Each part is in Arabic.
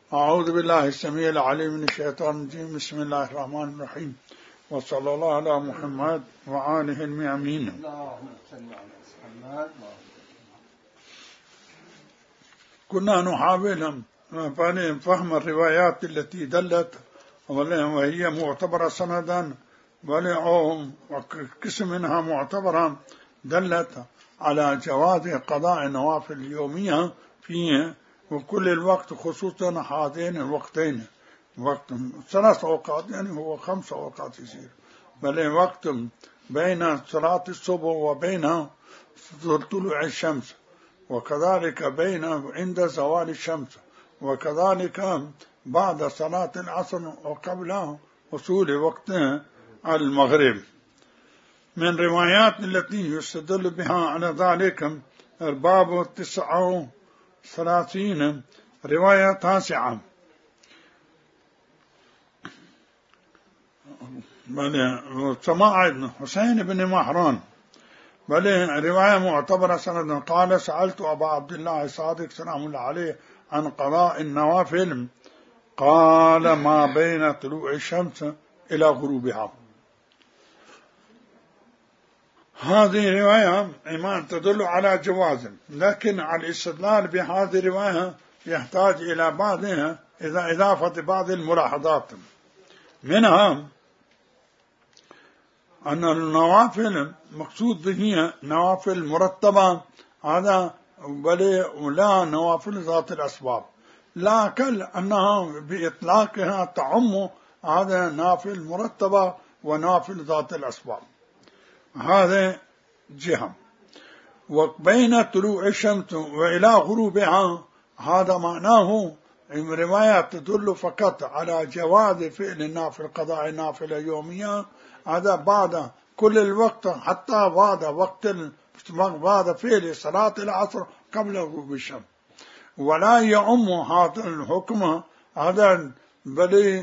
أعوذ بالله السميع العليم من الشيطان الرجيم. بسم الله الرحمن الرحيم، وصلى الله على محمد وآله الميامين. اللهم صل على محمد. كنا نحاول فهم الروايات التي دلت وهي معتبرة سندا وقسم منها معتبرة دلت على جواز قضاء النوافل اليومية فيه وكل الوقت، خصوصا هذين الوقتين، وقت 3 أوقات يعني هو 5 أوقات يصير، بل وقت بين صلاة الصبح وبين طلوع الشمس، وكذلك بين عند زوال الشمس، وكذلك بعد صلاة العصر وقبل وصول وقت المغرب. من روايات التي يستدل بها على ذلك الباب 39 رواية 9 سماع حسين بن مهران، بل رواية معتبرة سند. قال: سألت أبا عبد الله الصادق سلام الله عليه عن قضاء النوافل، قال: ما بين طلوع الشمس إلى غروبها. هذه رواية إيمان تدل على جواز، لكن على الاستدلال بهذه الرواية يحتاج إلى بعضها إذا إضافة بعض الملاحظات، منها أن النوافل مقصود به نوافل مرتبة، هذا بل ولا نوافل ذات الأسباب، لكن أنها بإطلاقها تعم هذا نافل مرتبة ونافل ذات الأسباب. هذا جهة. وبين طلوع الشمس وإلى غروبها هذا معناه رواية تدل فقط على جواز فعل النافل، قضاء النافلة يوميا، هذا بعد كل الوقت، حتى بعد فعل صلاة العصر قبل غروب الشمس، ولا يعم هذا الحكم هذا بل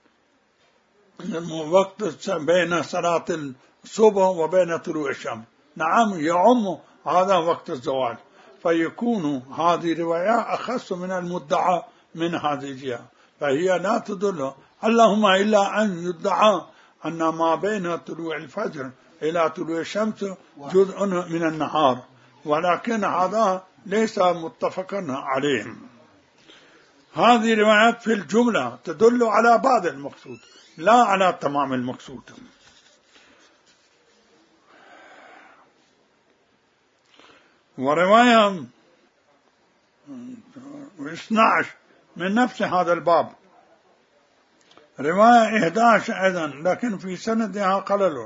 وقت بين صلاة الصبح وبين طلوع الشمس. نعم يعم هذا وقت الزوال، فيكون هذه الرواية أخص من المدعى من هذه الجهة، فهي لا تدل اللهم إلا أن يدعى أن ما بين طلوع الفجر إلى طلوع الشمس جزء من النهار، ولكن هذا ليس متفقا عليه. هذه الروايات في الجملة تدل على بعض المقصود لا على تمام المقصود. ورواية 12 من نفس هذا الباب، رواية 11 أيضا لكن في سندها قلل.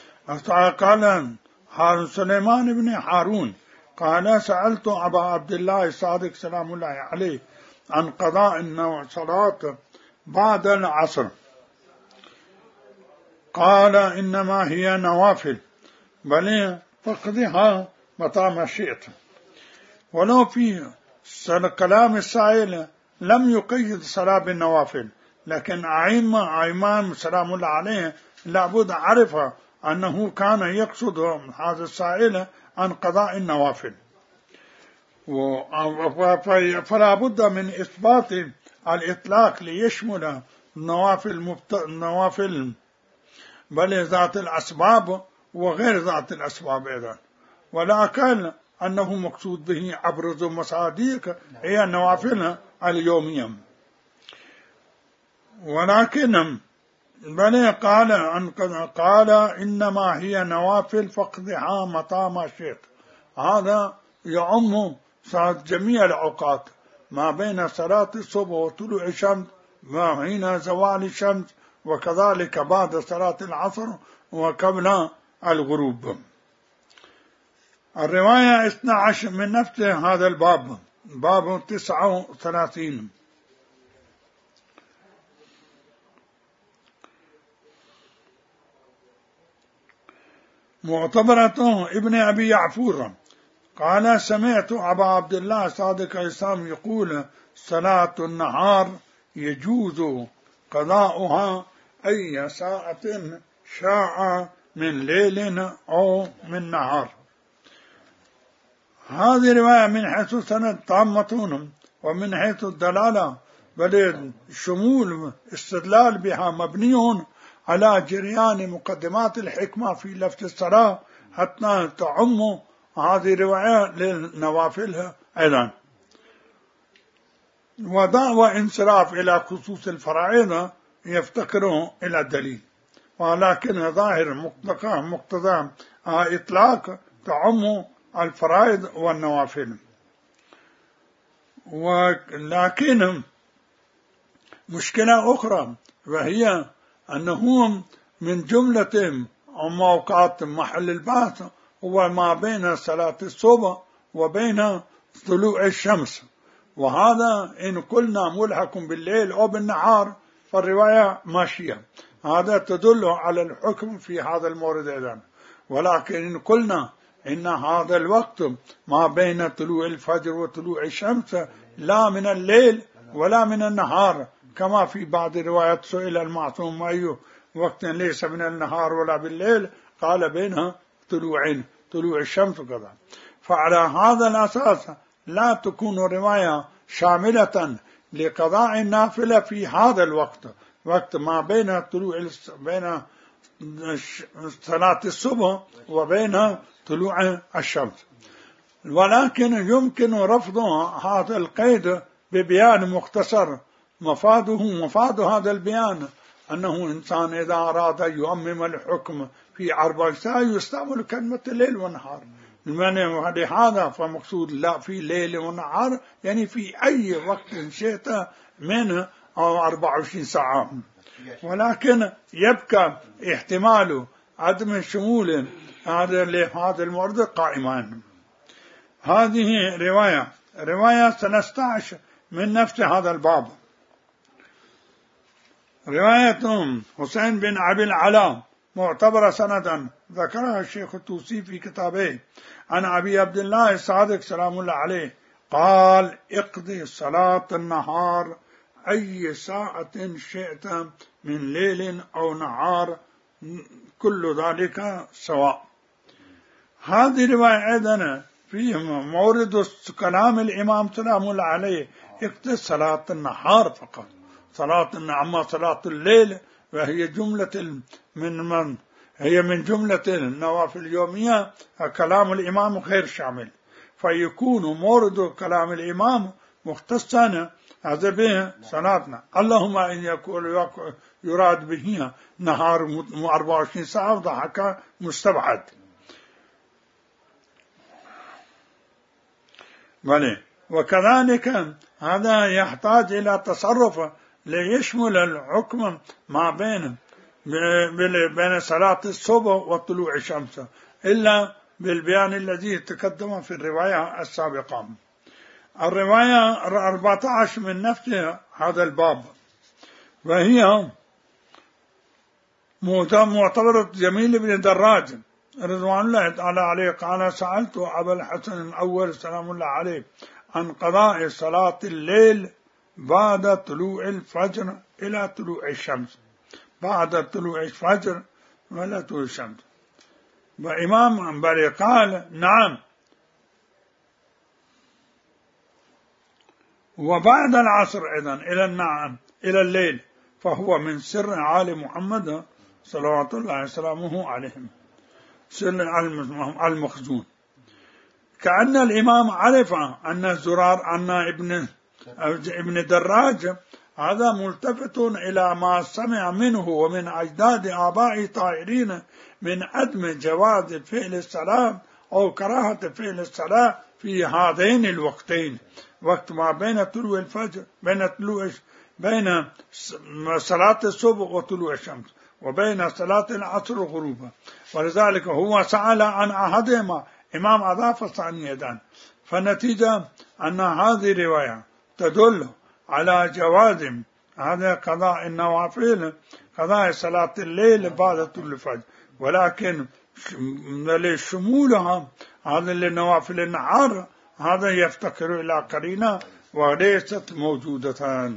قال سليمان بن هارون قال: سألت أبا عبد الله الصادق سلام الله عليه عن قضاء الصلاة بعد العصر، قال: إنما هي نوافل، بل فقدها متى ما شئت. ولو في كلام السائل لم يقيد الصلاة بالنوافل، لكن أئمة سلام الله عليه لابد عرف أنه كان يقصد هذا السائل عن قضاء النوافل، فلا بد من إثبات الإطلاق ليشمل النوافل بل ذات الأسباب وغير ذات الأسباب أيضا، ولكن أنه مقصود به أبرز مصادق هي النوافل اليومية. ولكن بل قال إنما هي نوافل فقدها متى ما شئت، هذا يعم جميع الأوقات ما بين صلاة الصبح وطلوع الشمس وحين زوال الشمس، وكذلك بعد صلاة العصر وقبل الغروب. الرواية 12 من نفس هذا الباب، باب 39. معتبرة ابن أبي يعفور قال: سمعت أبا عبد الله صادق الإسلام يقول: صلاة النهار يجوز قضاؤها أي ساعة شاء من ليل أو من نهار. هذه رواية من حيث سند تامة، ومن حيث الدلالة بل شمول استدلال بها مبني على جريان مقدمات الحكمة في لفت الصلاة حتى تعم هذه الرواية للنوافلها أيضا. ودعوى انصراف إلى خصوص الفرائض يفتقر إلى الدليل، ولكن ظاهر مقتضى إطلاق تعم الفرائض والنوافل. ولكن مشكلة أخرى، وهي أنه من جملة موقعات محل البحث هو ما بين صلاة الصبح وبين طلوع الشمس، وهذا إن قلنا ملحق بالليل أو بالنهار فالرواية ماشية، هذا تدل على الحكم في هذا المورد أيضا. ولكن إن قلنا إن هذا الوقت ما بين طلوع الفجر وطلوع الشمس لا من الليل ولا من النهار، كما في بعض الروايات سئل المعصوم أي وقت ليس من النهار ولا بالليل، قال بين طلوعين، طلوع الشمس وكذا. فعلى هذا الأساس لا تكون رواية شاملة لقضاء النافلة في هذا الوقت، وقت ما بين بين صلاة الصبح وبين طلوع الشمس. ولكن يمكن رفض هذا القيد ببيان مختصر. مفاد هذا البيان أنه إنسان إذا أراد أن يؤمم الحكم في 4 أجزاء يستعمل كلمة الليل والنهار، لهذا فمقصود لا في ليل ونهار يعني في أي وقت شئت من 24 ساعة. ولكن يبقى احتمال عدم الشمول لهذا المورد قائما. هذه رواية 13 من نفس هذا الباب، رواية حسين بن أبي العلاء معتبرة سندا، ذكرها الشيخ الطوسي في كتابه عن أبي عبد الله الصادق سلام الله عليه قال: اقضي صلاة النهار أي ساعة شئت من ليل أو نهار، كل ذلك سواء. هذه رواية أيضا فيه مورد كلام الإمام سلام الله عليه اقضي صلاة النهار فقط، أما صلاة الليل وهي جملة من جملة النوافل اليومية، كلام الإمام غير شامل، فيكون مورد كلام الإمام مختصا هذا به صلاتنا. اللهم إن يكون يراد به نهار 24 ساعة ضحك مستبعد. وكذلك هذا يحتاج إلى تصرف ليشمل الحكم ما بين صلاة الصبح وطلوع الشمس، إلا بالبيان الذي تقدم في الرواية السابقة. الرواية 14 من نفس هذا الباب، وهي معتبرة جميل بن دراج رضوان الله تعالى عليه قال: سألت أبا الحسن الأول سلام الله عليه عن قضاء صلاة الليل بعد طلوع الفجر إلى طلوع الشمس، بعد طلوع الفجر ولا طلوع الشمس. وإمام أنبري قال: نعم، وبعد العصر أيضا إلى الليل، فهو من سر آل محمد صلوات الله وسلامه عليهم، سر المخزون. كأن الإمام عرف أن زرار أن ابن دراج هذا ملتفت إلى ما سمع منه ومن أجداد آباء طاهرين من عدم جواز فعل الصلاة أو كراهة فعل الصلاة في هذين الوقتين، وقت ما بين طلوع الفجر بين صلاة الصبح وطلوع الشمس، وبين صلاة العصر وغروبها. ولذلك هو سأل عن أحدهما، إمام أضاف الثانية، فالنتيجة أن هذه الرواية تدل على جواز هذا قضاء النوافل، قضاء صلاة الليل بعد طلوع الفجر، ولكن لشمولها هذا لنوافل النهار هذا يفتقر إلى قرينة وليست موجودة.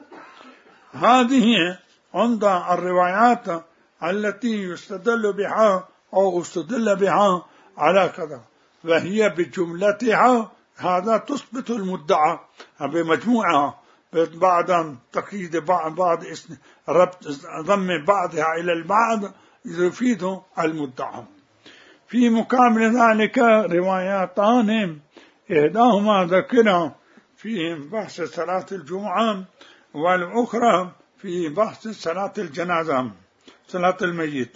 هذه عند الروايات التي يستدل بها أو استدل بها على كذا، وهي بجملتها هذا تثبت المدعى بمجموعها، بعد تقييد بعض ربط ضم بعضها إلى البعض يفيد المدعى. في مقابل ذلك رواياتان إحداهما ذكرها في بحث صلاة الجمعة، والأخرى في بحث صلاة الجنازة، صلاة الميت.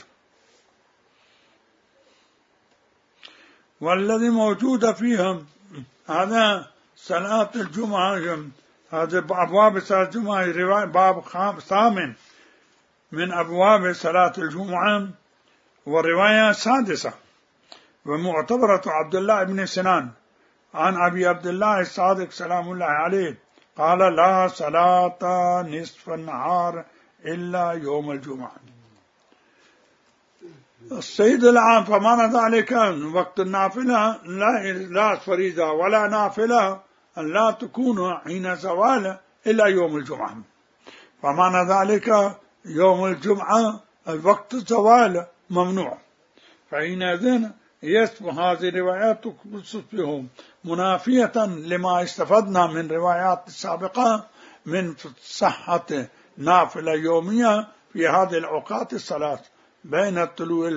والذي موجود فيهم هذا صلاة الجمعة، هذا أبواب صلاة الجمعة باب ثامن من أبواب صلاة الجمعة، والرواية السادسة ومعتبرة عبد الله بن سنان عن أبي عبد الله الصادق سلام الله عليه قال: لا صلاة نصف النهار إلا يوم الجمعة. السيد العام فمعنى ذلك وقت النافلة لا فريضة ولا نافلة أن لا تكون حين زوال إلا يوم الجمعة. فمعنى ذلك يوم الجمعة وقت الزوال ممنوع، فحينئذ يصبح هذه الروايات تصبح منافية لما استفدنا من روايات السابقة من صحة نافلة يومية في هذه الأوقات الثلاث بين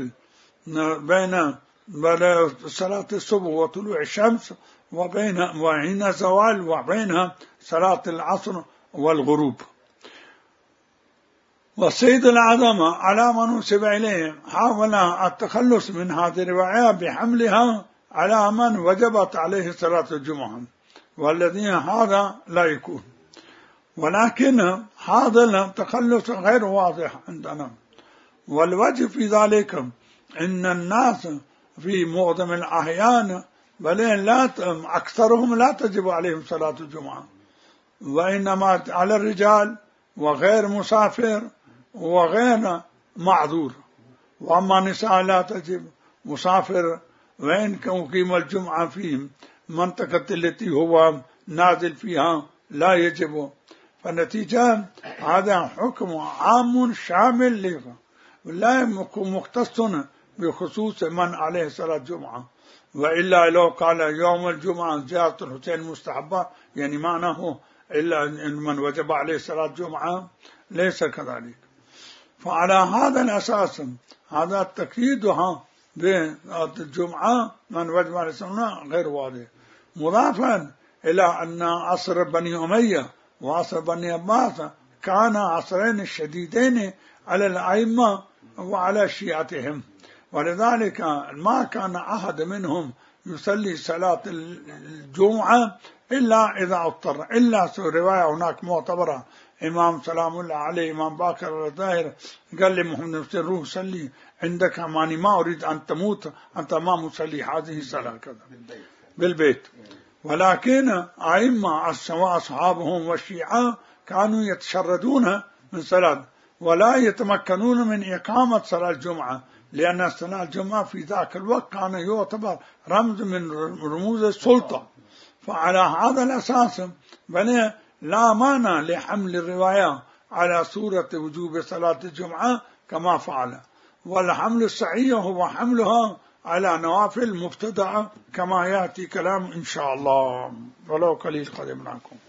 صلاة الصبح وطلوع الشمس وحين الزوال وبين صلاة العصر والغروب. والسيد الأعظم على من نسب إليه حاول التخلص من هذه الرواية بحملها على من وجبت عليه صلاة الجمعة، والذين هذا لا يكون. ولكن هذا التخلص غير واضح عندنا، والوجه في ذلك إن الناس في معظم الأحيان بل أكثرهم لا تجب عليهم صلاة الجمعة، وإنما على الرجال وغير مسافر وغير معذور. وأما النساء لا تجب، مسافر وإن أقيم الجمعة في منطقة التي هو نازل فيها لا يجب. فالنتيجة هذا حكم عام شامل له، لا مختص بخصوص من عليه صلاة الجمعة. وإلا لو قال يوم الجمعة زيارة الحسين مستحبة، يعني معناه إلا من وجب عليه صلاة الجمعة، ليس كذلك. فعلى هذا الأساس هذا تقييدها بالجمعة من وجب عليه الصلاة غير واضح، مضافا إلى أن عصر بني أمية وعصر بني عباس كان عصرين شديدين على الأئمة وعلى شيعتهم، ولذلك ما كان أحد منهم يصلي صلاة الجمعة إلا إذا اضطر. إلا رواية هناك معتبرة إمام سلام الله عليه إمام باكر الظاهر قال لي محمد بن روح صلي عندك، ماني ما أريد أن تموت أنت ما مصلي هذه الصلاة كذا بالبيت. ولكن أئمة أصحابهم والشيعة كانوا يتشردون من صلاة ولا يتمكنون من إقامة صلاة الجمعة، لأن صلاة الجمعة في ذاك الوقت كان يعتبر رمز من رموز السلطة. فعلى هذا الأساس بني لا مانع لحمل الرواية على صورة وجوب صلاة الجمعة كما فعل، والحمل الصحيح هو حملها على نوافل مبتدعة كما يأتي كلام إن شاء الله، ولو قليل قدمناكم.